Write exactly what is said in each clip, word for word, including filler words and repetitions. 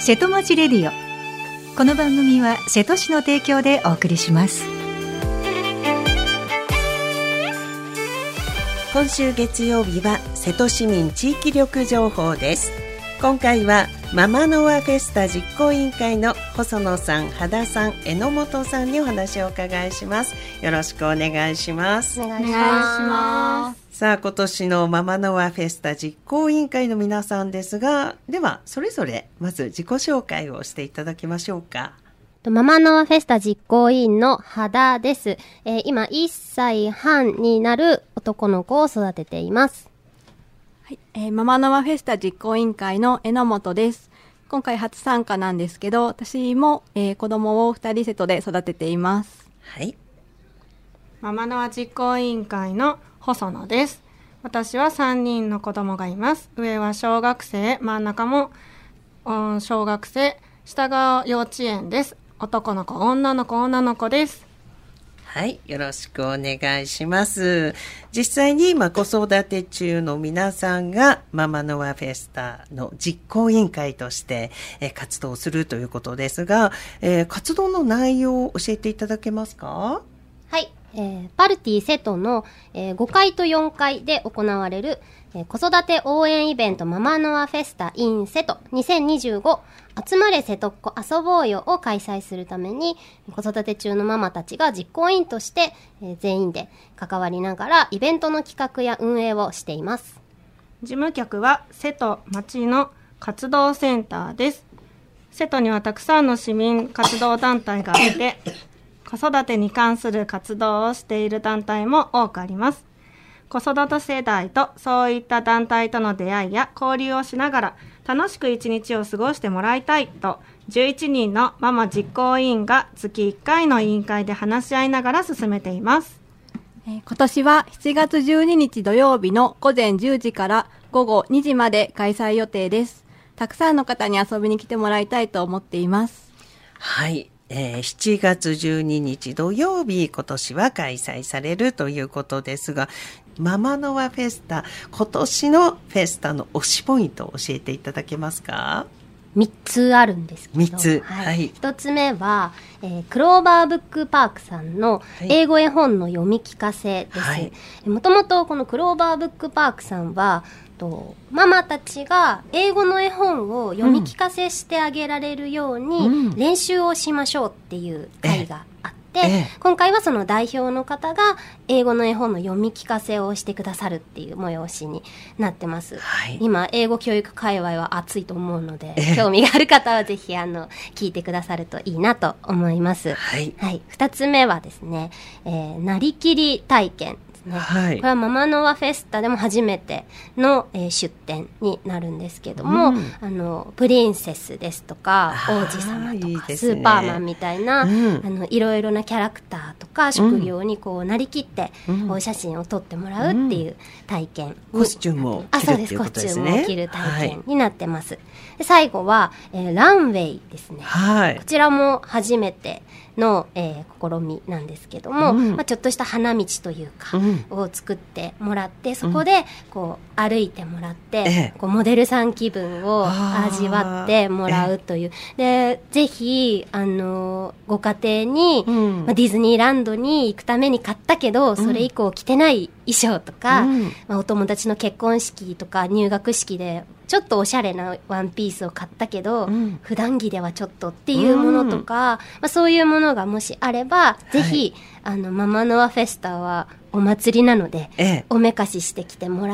瀬戸町レディオ。この番組は瀬戸市の提供でお送りします。 今週月曜日は瀬戸市民地域力情報です。今回はママノアフェスタ実行委員会の細野さん、羽田さん、榎本さんにお話をお伺いします。よろしくお願いします。 お願いします。 さあ、今年のママノアフェスタ実行委員会の皆さんですが、ではそれぞれまず自己紹介をしていただきましょうか。 ママノアフェスタ実行委員の羽田です。えー、今いっさいはんになる男の子を育てています。 はい、えー、ママノアフェスタ実行委員会の榎本です。今回初参加なんですけど、私も、えー、子供をふたりセットで育てています。 はい。 ママノア実行委員会の細野です。私はさんにんの子供がいます。上は小学生、真ん中も小学生、下が幼稚園です。男の子、女の子、女の子です。 はい、よろしくお願いします。実際に今子育て中の皆さんがママノアフェスタの実行委員会として、えー、活動するということですが、えー、活動の内容を教えていただけますか？ はい、えー、パルティ瀬戸の、えー、ごかいとよんかいで行われる、えー、子育て応援イベントママノアフェスタ in 瀬戸にせんにじゅうご集まれ瀬戸っ子遊ぼうよを開催するために、子育て中のママたちが実行委員として、えー、全員で関わりながらイベントの企画や運営をしています。 事務局は瀬戸町の活動センターです。瀬戸にはたくさんの市民活動団体があって子育てに関する活動をしている団体も多くあります。子育て世代とそういった団体との出会いや交流をしながら楽しく一日を過ごしてもらいたいとじゅういちにんのママ実行委員が月いっかいの委員会で話し合いながら進めています。 えー、今年はしちがつじゅうににち土曜日のごぜんじゅうじからごごにじまで開催予定です。たくさんの方に遊びに来てもらいたいと思っています。 はい。えー、しちがつじゅうににち土曜日、今年は開催されるということですが、ママノアフェスタ、今年のフェスタの推しポイントを教えていただけますか？ みっつあるんですけど、 みっつ、 はいはい、 ひとつめは、えー、クローバーブックパークさんの英語絵本の読み聞かせです。はい、もともとこのクローバーブックパークさんはとママたちが英語の絵本を読み聞かせしてあげられるように練習をしましょうっていう会があって、ええ、今回はその代表の方が英語の絵本の読み聞かせをしてくださるっていう催しになってます。はい、今英語教育界隈は熱いと思うので、ええ、興味がある方はぜひあの聞いてくださるといいなと思います。はい、はい、ふたつめはですね、えー、なりきり体験ね、はい、これはママノアフェスタでも初めての、えー、出展になるんですけども、うん、あのプリンセスですとか王子様とかいい、ね、スーパーマンみたいな、うん、あのいろいろなキャラクターとか職業にこうなりきって、うん、こう写真を撮ってもらうっていう体験、 うん、コスチュームを着るっていうことですね。あ、そうです、コスチュームを着る体験になってます。はい、で最後は、えー、ランウェイですね。はい、こちらも初めての、えー、試みなんですけども、うんまあ、ちょっとした花道というか、うんを作ってもらって、そこでこう歩いてもらって、ええ、こうモデルさん気分を味わってもらうという、でぜひあのご家庭に、うんまあ、ディズニーランドに行くために買ったけど、うん、それ以降着てない衣装とか、うんまあ、お友達の結婚式とか入学式でちょっとおしゃれなワンピースを買ったけど、うん、普段着ではちょっとっていうものとか、うんまあ、そういうものがもしあれば、はい、ぜひあのママノアフェスタはお祭りなので、ええ、おめかししてきてもらって、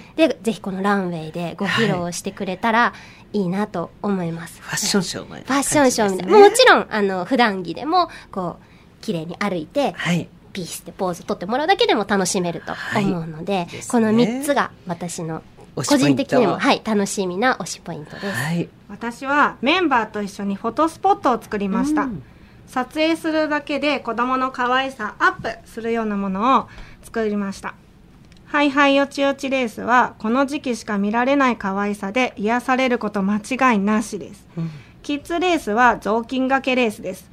ええ、でぜひこのランウェイでご披露してくれたらいいなと思います。 ファッションショーの、ね、 ファッションショーみたいな、もちろんあの普段着でもこう綺麗に歩いて、はい、ピースでポーズ取ってもらうだけでも楽しめると思うので、はい、このみっつが私の個人的にも、はい、楽しみな推しポイントです。はい、 私はメンバーと一緒にフォトスポットを作りました。うん、撮影するだけで子供の可愛さアップするようなものを作りました。ハイハイよちよちレースはこの時期しか見られない可愛さで癒されること間違いなしです。うん、キッズレースは雑巾がけレースです。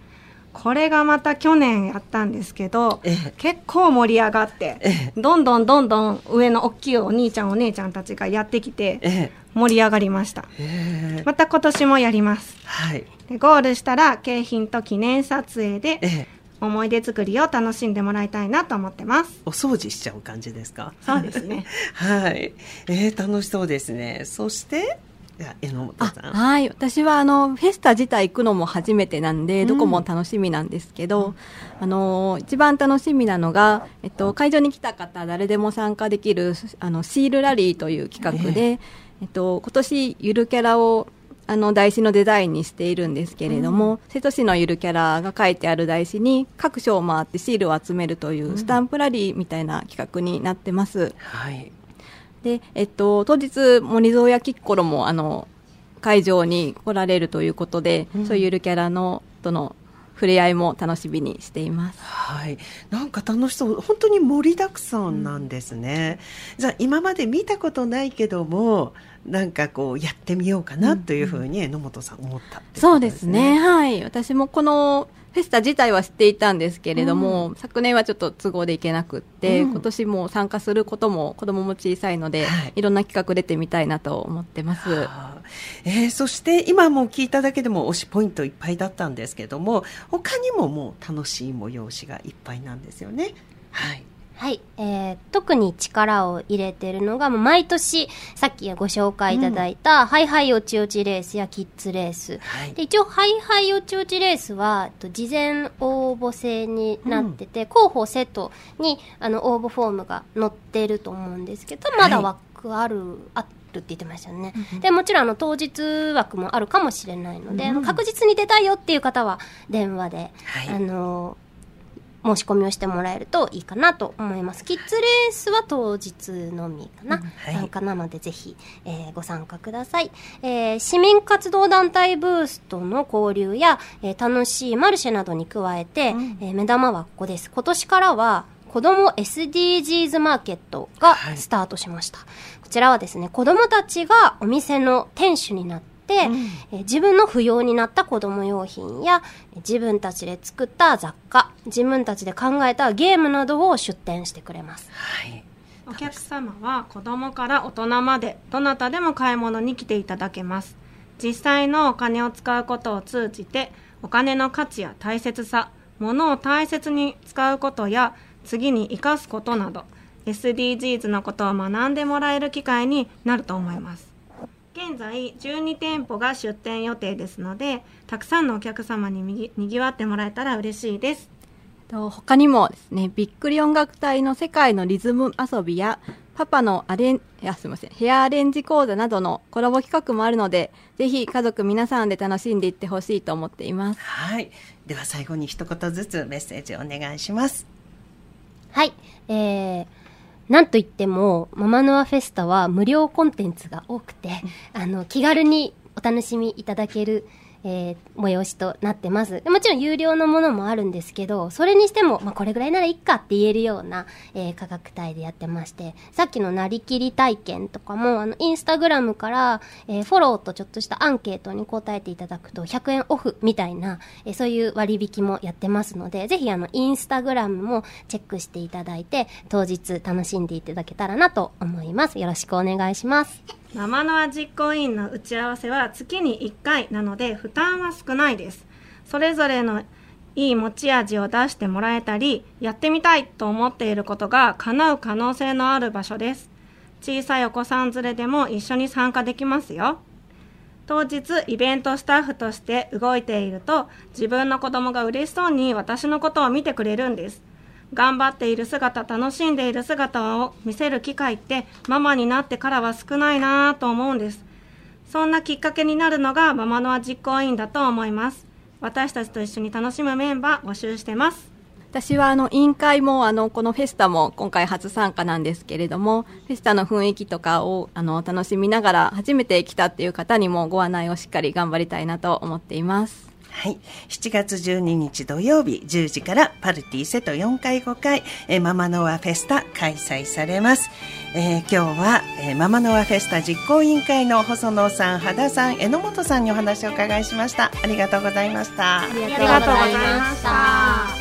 これがまた去年やったんですけど、ええ、結構盛り上がって、ええ、どんどんどんどん上の大きいお兄ちゃんお姉ちゃんたちがやってきて、ええ、盛り上がりました、ええ、また今年もやります、はい、でゴールしたら景品と記念撮影で、ええ、思い出作りを楽しんでもらいたいなと思ってます。 お掃除しちゃう感じですか？ そうですねはい、えー、楽しそうですね。そして榎本さん。 はい、私はあのフェスタ自体行くのも初めてなんで、うん、どこも楽しみなんですけど、うん、あの一番楽しみなのが、えっと、会場に来た方誰でも参加できるあのシールラリーという企画で、えーえっと、今年ゆるキャラをあの台紙のデザインにしているんですけれども、うん、瀬戸市のゆるキャラが書いてある台紙に各所を回ってシールを集めるというスタンプラリーみたいな企画になってます、うん、はいでえっと、当日森蔵やきっころもあの会場に来られるということで、うん、そういうゆるキャラのとの触れ合いも楽しみにしています。 はい、なんか楽しそう、本当に盛りだくさんなんですね、うん、じゃあ今まで見たことないけどもなんかこうやってみようかなというふうに榎本さん思ったってことですね。 そうですね、はい、私もこのフェスタ自体は知っていたんですけれども、うん、昨年はちょっと都合で行けなくって、うん、今年も参加することも子供も小さいので、はい、いろんな企画出てみたいなと思ってます。はあ、 えー、そして今も聞いただけでも推しポイントいっぱいだったんですけども、他にももう楽しい催しがいっぱいなんですよね。はい、 はい、えー、特に力を入れているのが毎年さっきご紹介いただいた、うん、ハイハイよちよちレースやキッズレース、はい、で一応ハイハイよちよちレースは事前応募制になってて、うん、候補セットにあの応募フォームが載ってると思うんですけど、まだ枠ある、はい、あるって言ってましたよね、うん、でもちろんあの当日枠もあるかもしれないので、うん、確実に出たいよっていう方は電話で、はい、あの申し込みをしてもらえるといいかなと思います。キッズレースは当日のみかな、うん、はい、参加なのでぜひ、えー、ご参加ください、えー、市民活動団体ブースとの交流や、えー、楽しいマルシェなどに加えて、うん、えー、目玉はここです。今年からは子ども エスディージーズ マーケットがスタートしました、はい、こちらはですね、子どもたちがお店の店主になってうん、え自分の不要になった子ども用品や自分たちで作った雑貨、自分たちで考えたゲームなどを出店してくれます、 はい、お客様は子どもから大人までどなたでも買い物に来ていただけます。実際のお金を使うことを通じてお金の価値や大切さ、物を大切に使うことや次に生かすことなど エスディージーズ のことを学んでもらえる機会になると思います。現在じゅうにてんぽが出店予定ですので、たくさんのお客様ににぎわってもらえたら嬉しいです。 他にもですね、びっくり音楽隊の世界のリズム遊びやパパのアレンいやすいませんヘアアレンジ講座などのコラボ企画もあるので、ぜひ家族皆さんで楽しんでいってほしいと思っています。 はい、では最後に一言ずつメッセージお願いします。 はい、えーなんといってもママノアフェスタは無料コンテンツが多くて、あの気軽にお楽しみいただける、えー、催しとなってます。もちろん有料のものもあるんですけど、それにしても、まあ、これぐらいならいいかって言えるような、えー、価格帯でやってまして、さっきのなりきり体験とかもあのインスタグラムから、えー、フォローとちょっとしたアンケートに答えていただくとひゃくえんオフみたいな、えー、そういう割引もやってますので、ぜひあのインスタグラムもチェックしていただいて当日楽しんでいただけたらなと思います。よろしくお願いします。 ママノア実行委員の打ち合わせは月にいっかいなので負担は少ないです。それぞれのいい持ち味を出してもらえたり、やってみたいと思っていることが叶う可能性のある場所です。小さいお子さん連れでも一緒に参加できますよ。当日イベントスタッフとして動いていると、自分の子供が嬉しそうに私のことを見てくれるんです。頑張っている姿、楽しんでいる姿を見せる機会ってママになってからは少ないなと思うんです。そんなきっかけになるのがママノア実行委員だと思います。私たちと一緒に楽しむメンバー募集してます。 私はあの委員会もあのこのフェスタも今回初参加なんですけれども、フェスタの雰囲気とかをあの楽しみながら初めて来たっていう方にもご案内をしっかり頑張りたいなと思っています。 はい、しちがつじゅうににち土曜日じゅうじからパルティ瀬戸よんかいごかいえママノアフェスタ開催されます。 えー、今日は、えー、ママノアフェスタ実行委員会の細野さん、羽田さん、榎本さんにお話をお伺いしました。ありがとうございました。 ありがとうございました。